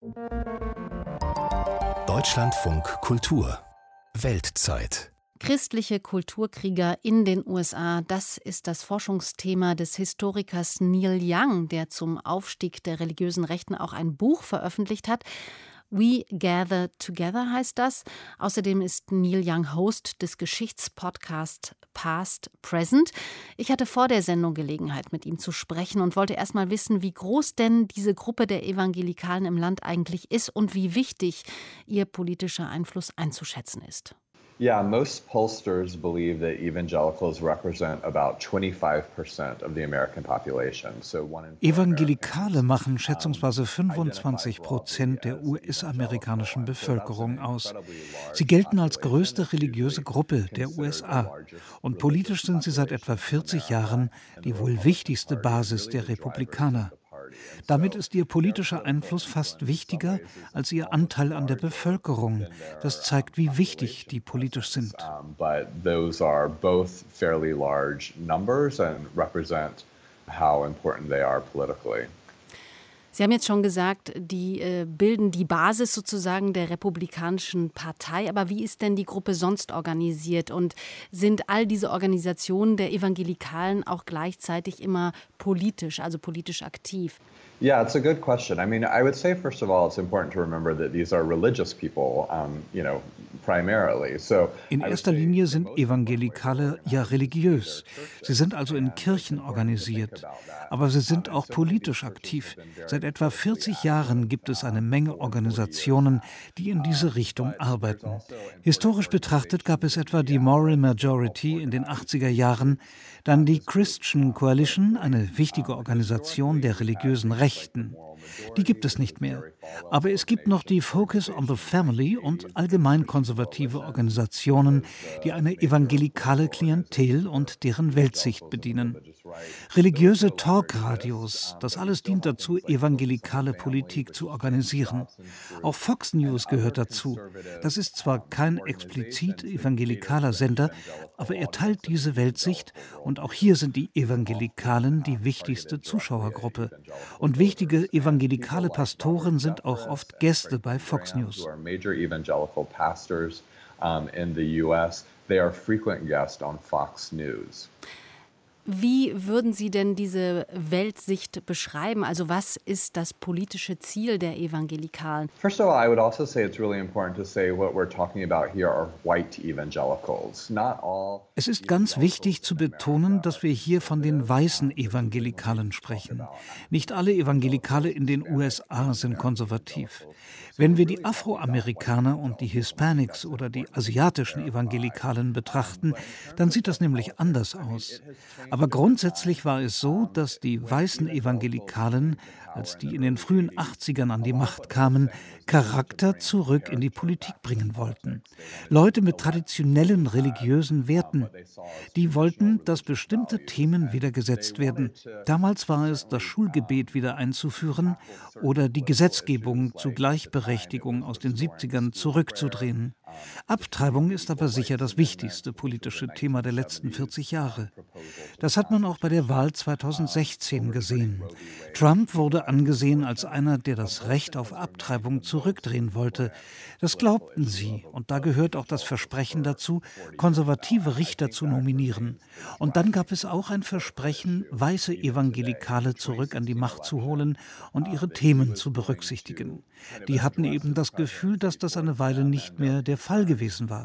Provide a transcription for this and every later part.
Deutschlandfunk Kultur Weltzeit. Christliche Kulturkrieger in den USA, das ist das Forschungsthema des Historikers Neil Young, der zum Aufstieg der religiösen Rechten auch ein Buch veröffentlicht hat. We Gather Together heißt das. Außerdem ist Neil Young Host des Geschichtspodcasts Past Present. Ich hatte vor der Sendung Gelegenheit, mit ihm zu sprechen und wollte erst mal wissen, wie groß denn diese Gruppe der Evangelikalen im Land eigentlich ist und wie wichtig ihr politischer Einfluss einzuschätzen ist. Yeah, most pollsters believe that evangelicals represent about 25% of the American population. Evangelikale machen schätzungsweise 25% der US-amerikanischen Bevölkerung aus. Sie gelten als größte religiöse Gruppe der USA. Und politisch sind sie seit etwa 40 Jahren die wohl wichtigste Basis der Republikaner. Damit ist ihr politischer Einfluss fast wichtiger als ihr Anteil an der Bevölkerung. Das zeigt, wie wichtig die politisch sind. But those are both fairly large numbers and represent how important they are politically. Sie haben jetzt schon gesagt, die bilden die Basis sozusagen der Republikanischen Partei. Aber wie ist denn die Gruppe sonst organisiert? Und sind all diese Organisationen der Evangelikalen auch gleichzeitig immer politisch, also politisch aktiv? Yeah, it's a good question. I mean, I would say, first of all, it's important to remember that these are religious people, primarily. In erster Linie sind Evangelikale ja religiös. Sie sind also in Kirchen organisiert. Aber sie sind auch politisch aktiv. Seit etwa 40 Jahren gibt es eine Menge Organisationen, die in diese Richtung arbeiten. Historisch betrachtet gab es etwa die Moral Majority in den 80er Jahren, dann die Christian Coalition, eine wichtige Organisation der religiösen Rechten. Die gibt es nicht mehr. Aber es gibt noch die Focus on the Family und allgemein konservative Organisationen, die eine evangelikale Klientel und deren Weltsicht bedienen. Religiöse Talkradios, das alles dient dazu, evangelikale Politik zu organisieren. Auch Fox News gehört dazu. Das ist zwar kein explizit evangelikaler Sender, aber er teilt diese Weltsicht und auch hier sind die Evangelikalen die wichtigste Zuschauergruppe. Und wichtige evangelikale Pastoren sind auch oft Gäste bei Fox News. Wie würden Sie denn diese Weltsicht beschreiben? Also was ist das politische Ziel der Evangelikalen? First of all, I would also say it's really important to say what we're talking about here are white evangelicals. Not all. Es ist ganz wichtig zu betonen, dass wir hier von den weißen Evangelikalen sprechen. Nicht alle Evangelikale in den USA sind konservativ. Wenn wir die Afroamerikaner und die Hispanics oder die asiatischen Evangelikalen betrachten, dann sieht das nämlich anders aus. Aber grundsätzlich war es so, dass die weißen Evangelikalen, als die in den frühen 80ern an die Macht kamen, Charakter zurück in die Politik bringen wollten. Leute mit traditionellen religiösen Werten. Die wollten, dass bestimmte Themen wieder gesetzt werden. Damals war es, das Schulgebet wieder einzuführen oder die Gesetzgebung zur Gleichberechtigung aus den 70ern zurückzudrehen. Abtreibung ist aber sicher das wichtigste politische Thema der letzten 40 Jahre. Das hat man auch bei der Wahl 2016 gesehen. Trump wurde angesehen als einer, der das Recht auf Abtreibung zurückdrehen wollte. Das glaubten sie. Und da gehört auch das Versprechen dazu, konservative Richter zu nominieren. Und dann gab es auch ein Versprechen, weiße Evangelikale zurück an die Macht zu holen und ihre Themen zu berücksichtigen. Die hatten eben das Gefühl, dass das eine Weile nicht mehr der Fall gewesen war.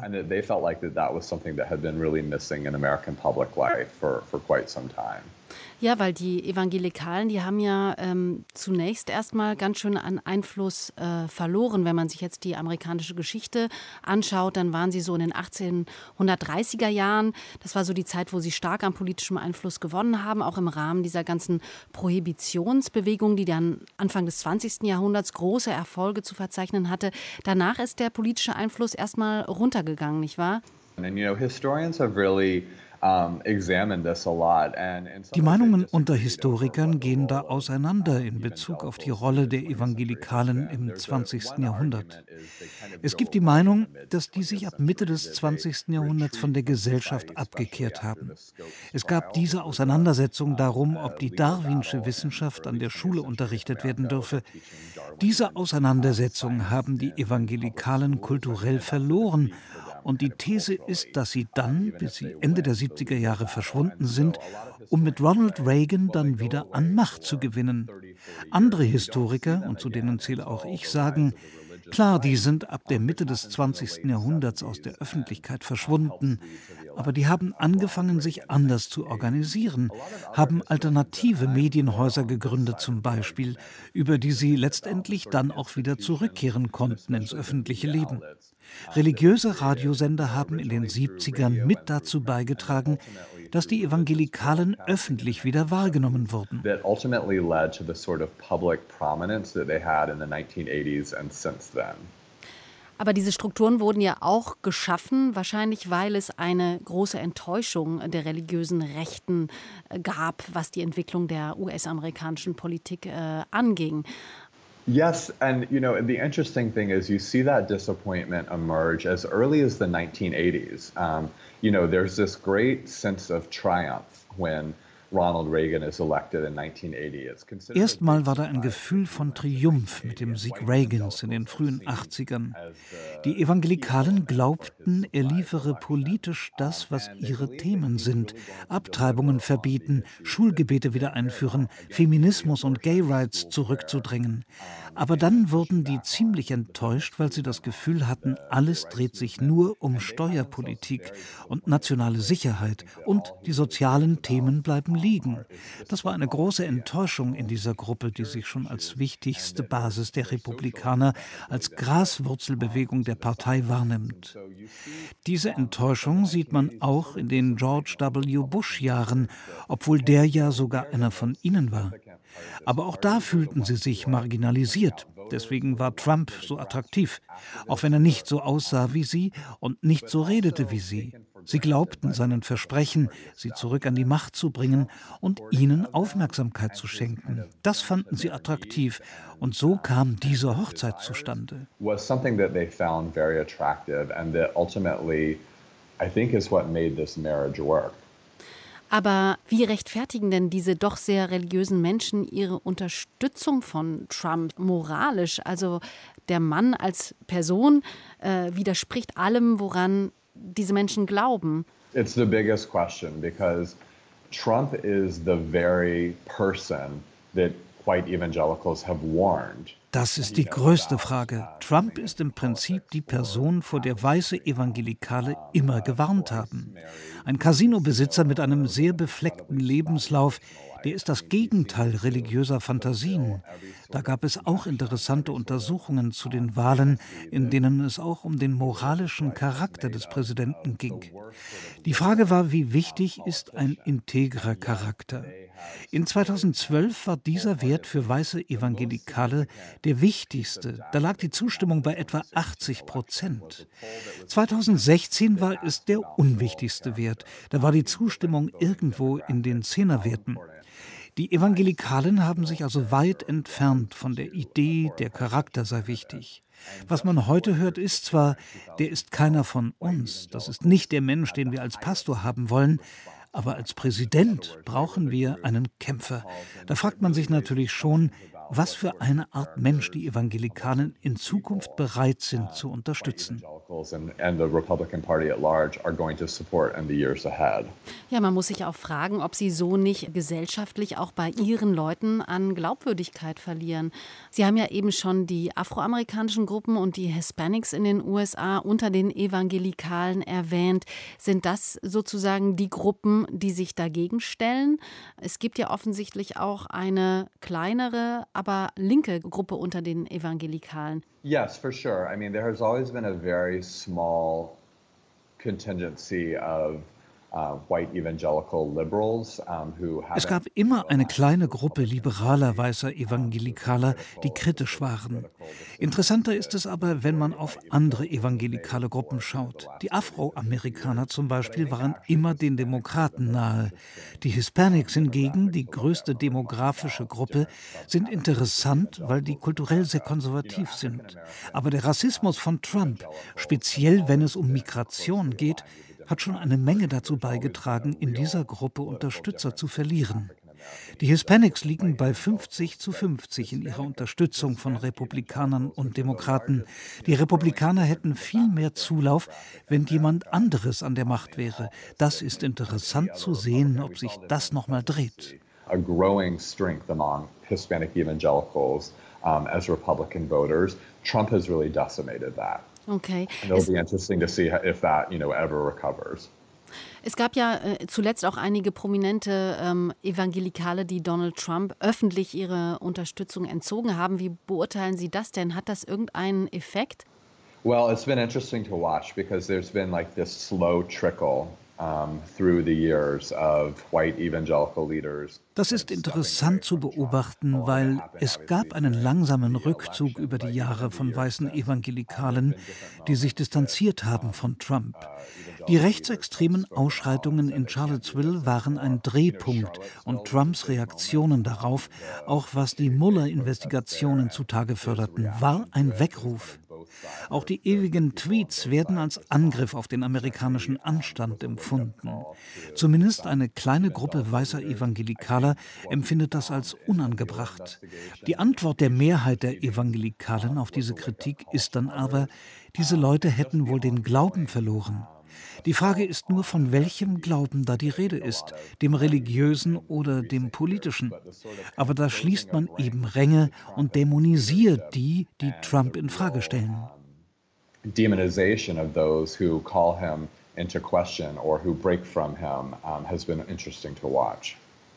Ja, weil die Evangelikalen, die haben ja zunächst erstmal ganz schön an Einfluss verloren. Wenn man sich jetzt die amerikanische Geschichte anschaut, dann waren sie so in den 1830er Jahren. Das war so die Zeit, wo sie stark an politischem Einfluss gewonnen haben, auch im Rahmen dieser ganzen Prohibitionsbewegung, die dann Anfang des 20. Jahrhunderts große Erfolge zu verzeichnen hatte. Danach ist der politische Einfluss erstmal runtergegangen, nicht wahr? And historians have really examined this a lot. And in some Die ways they Meinungen disagree unter over Historikern what the gehen da role of auseinander in Bezug auf die Rolle der Evangelikalen im 20. Jahrhundert. Es gibt die Meinung, dass die sich ab Mitte des 20. Jahrhunderts von der Gesellschaft abgekehrt haben. Es gab diese Auseinandersetzung darum, ob die darwinsche Wissenschaft an der Schule unterrichtet werden dürfe. Diese Auseinandersetzung haben die Evangelikalen kulturell verloren. Und die These ist, dass sie dann, bis sie Ende der 70er Jahre verschwunden sind, um mit Ronald Reagan dann wieder an Macht zu gewinnen. Andere Historiker, und zu denen zähle auch ich, sagen, klar, die sind ab der Mitte des 20. Jahrhunderts aus der Öffentlichkeit verschwunden, aber die haben angefangen, sich anders zu organisieren, haben alternative Medienhäuser gegründet zum Beispiel, über die sie letztendlich dann auch wieder zurückkehren konnten ins öffentliche Leben. Religiöse Radiosender haben in den 70ern mit dazu beigetragen, dass die Evangelikalen öffentlich wieder wahrgenommen wurden. that ultimately led to the sort of public prominence that they had in the 1980s and since then. Aber diese Strukturen wurden ja auch geschaffen, wahrscheinlich weil es eine große Enttäuschung der religiösen Rechten gab, was die Entwicklung der US-amerikanischen Politik anging. Yes, and the interesting thing is you see that disappointment emerge as early as the 1980s. There's this great sense of triumph when Ronald Reagan is elected in 1980. Erstmal war da ein Gefühl von Triumph mit dem Sieg Reagans in den frühen 80ern. Die Evangelikalen glaubten, er liefere politisch das, was ihre Themen sind. Abtreibungen verbieten, Schulgebete wieder einführen, Feminismus und Gay Rights zurückzudrängen. Aber dann wurden die ziemlich enttäuscht, weil sie das Gefühl hatten, alles dreht sich nur um Steuerpolitik und nationale Sicherheit und die sozialen Themen bleiben liegen. Das war eine große Enttäuschung in dieser Gruppe, die sich schon als wichtigste Basis der Republikaner, als Graswurzelbewegung der Partei wahrnimmt. Diese Enttäuschung sieht man auch in den George W. Bush-Jahren, obwohl der ja sogar einer von ihnen war. Aber auch da fühlten sie sich marginalisiert. Deswegen war Trump so attraktiv, auch wenn er nicht so aussah wie sie und nicht so redete wie sie. Sie glaubten seinen Versprechen, sie zurück an die Macht zu bringen und ihnen Aufmerksamkeit zu schenken. Das fanden sie attraktiv und so kam diese Hochzeit zustande. Was something that they found very attractive and that ultimately I think is what made this marriage work. Aber wie rechtfertigen denn diese doch sehr religiösen Menschen ihre Unterstützung von Trump moralisch? Also der Mann als Person widerspricht allem, woran diese Menschen glauben. It's the biggest question because Trump is the very person that white evangelicals have warned. Das ist die größte Frage. Trump ist im Prinzip die Person, vor der weiße Evangelikale immer gewarnt haben. Ein Casinobesitzer mit einem sehr befleckten Lebenslauf, der ist das Gegenteil religiöser Fantasien. Da gab es auch interessante Untersuchungen zu den Wahlen, in denen es auch um den moralischen Charakter des Präsidenten ging. Die Frage war, wie wichtig ist ein integrer Charakter? In 2012 war dieser Wert für weiße Evangelikale der wichtigste. Da lag die Zustimmung bei etwa 80%. 2016 war es der unwichtigste Wert. Da war die Zustimmung irgendwo in den Zehnerwerten. Die Evangelikalen haben sich also weit entfernt von der Idee, der Charakter sei wichtig. Was man heute hört, ist zwar, der ist keiner von uns. Das ist nicht der Mensch, den wir als Pastor haben wollen. Aber als Präsident brauchen wir einen Kämpfer. Da fragt man sich natürlich schon, was für eine Art Mensch die Evangelikalen in Zukunft bereit sind zu unterstützen. Ja, man muss sich auch fragen, ob sie so nicht gesellschaftlich auch bei ihren Leuten an Glaubwürdigkeit verlieren. Sie haben ja eben schon die afroamerikanischen Gruppen und die Hispanics in den USA unter den Evangelikalen erwähnt. Sind das sozusagen die Gruppen, die sich dagegen stellen? Es gibt ja offensichtlich auch eine kleinere, aber linke Gruppe unter den Evangelikalen. Yes, for sure. I mean, there has always been a very small contingency of Es gab immer eine kleine Gruppe liberaler weißer Evangelikaler, die kritisch waren. Interessanter ist es aber, wenn man auf andere evangelikale Gruppen schaut. Die Afroamerikaner zum Beispiel waren immer den Demokraten nahe. Die Hispanics hingegen, die größte demografische Gruppe, sind interessant, weil die kulturell sehr konservativ sind. Aber der Rassismus von Trump, speziell wenn es um Migration geht, hat schon eine Menge dazu beigetragen, in dieser Gruppe Unterstützer zu verlieren. Die Hispanics liegen bei 50-50 in ihrer Unterstützung von Republikanern und Demokraten. Die Republikaner hätten viel mehr Zulauf, wenn jemand anderes an der Macht wäre. Das ist interessant zu sehen, ob sich das nochmal dreht. A growing strength among Hispanic evangelicals as Republican voters. Trump has really decimated that. Okay. And it'll be interesting to see if that, ever recovers. Es gab ja zuletzt auch einige prominente Evangelikale, die Donald Trump öffentlich ihre Unterstützung entzogen haben. Wie beurteilen Sie das denn? Hat das irgendeinen Effekt? Well, it's been interesting to watch because there's been like this slow trickle through the years of white evangelical leaders. Das ist interessant zu beobachten, weil es gab einen langsamen Rückzug über die Jahre von weißen Evangelikalen, die sich distanziert haben von Trump. Die rechtsextremen Ausschreitungen in Charlottesville waren ein Drehpunkt und Trumps Reaktionen darauf, auch was die Mueller-Investigationen zutage förderten, war ein Weckruf. Auch die ewigen Tweets werden als Angriff auf den amerikanischen Anstand empfunden. Zumindest eine kleine Gruppe weißer Evangelikaler empfindet das als unangebracht. Die Antwort der Mehrheit der Evangelikalen auf diese Kritik ist dann aber, diese Leute hätten wohl den Glauben verloren. Die Frage ist nur, von welchem Glauben da die Rede ist, dem religiösen oder dem politischen. Aber da schließt man eben Ränge und dämonisiert die, die Trump in Frage stellen. Demonization of those who call him into question or who break from him has been interesting to watch.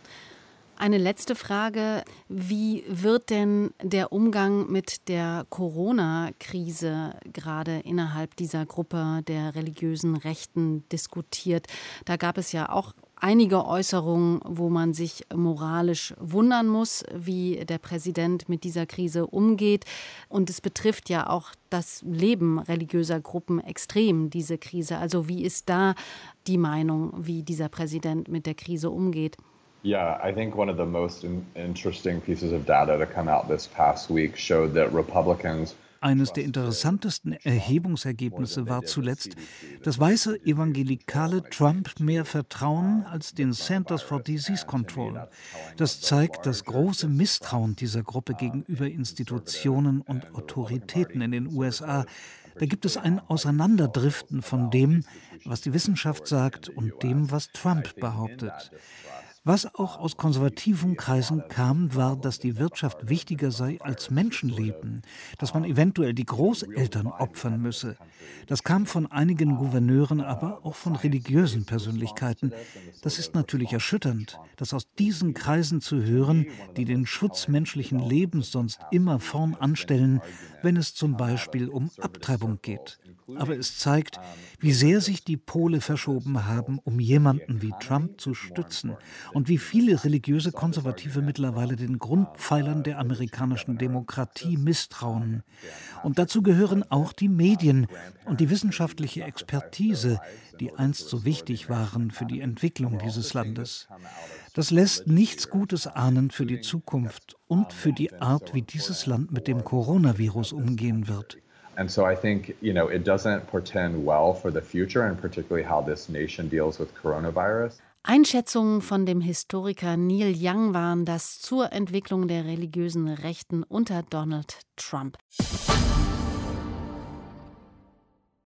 Eine letzte Frage. Wie wird denn der Umgang mit der Corona-Krise gerade innerhalb dieser Gruppe der religiösen Rechten diskutiert? Da gab es ja auch einige Äußerungen, wo man sich moralisch wundern muss, wie der Präsident mit dieser Krise umgeht. Und es betrifft ja auch das Leben religiöser Gruppen extrem, diese Krise. Also wie ist da die Meinung, wie dieser Präsident mit der Krise umgeht? Yeah, I think one of the most interesting pieces of data to come out this past week showed that Republicans. Eines der interessantesten Erhebungsergebnisse war zuletzt, dass weiße Evangelikale Trump mehr vertrauen als den Centers for Disease Control. Das zeigt das große Misstrauen dieser Gruppe gegenüber Institutionen und Autoritäten in den USA. Da gibt es ein Auseinanderdriften von dem, was die Wissenschaft sagt, und dem, was Trump behauptet. Was auch aus konservativen Kreisen kam, war, dass die Wirtschaft wichtiger sei als Menschenleben, dass man eventuell die Großeltern opfern müsse. Das kam von einigen Gouverneuren, aber auch von religiösen Persönlichkeiten. Das ist natürlich erschütternd, das aus diesen Kreisen zu hören, die den Schutz menschlichen Lebens sonst immer vorn anstellen, wenn es zum Beispiel um Abtreibung geht. Aber es zeigt, wie sehr sich die Pole verschoben haben, um jemanden wie Trump zu stützen und wie viele religiöse Konservative mittlerweile den Grundpfeilern der amerikanischen Demokratie misstrauen. Und dazu gehören auch die Medien und die wissenschaftliche Expertise, die einst so wichtig waren für die Entwicklung dieses Landes. Das lässt nichts Gutes ahnen für die Zukunft und für die Art, wie dieses Land mit dem Coronavirus umgehen wird. And so I think, it doesn't portend well for the future and particularly how this nation deals with coronavirus. Einschätzungen von dem Historiker Neil Young waren das zur Entwicklung der religiösen Rechten unter Donald Trump.